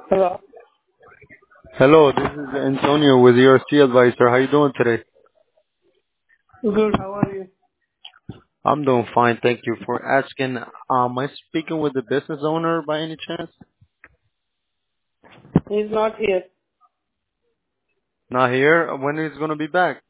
Hello. Hello, this is Antonio with ERC Advisor. How you doing today? Good. How are you? I'm doing fine, thank you for asking. Am I speaking with the business owner by any chance? He's not here. Not here. When is gonna be back?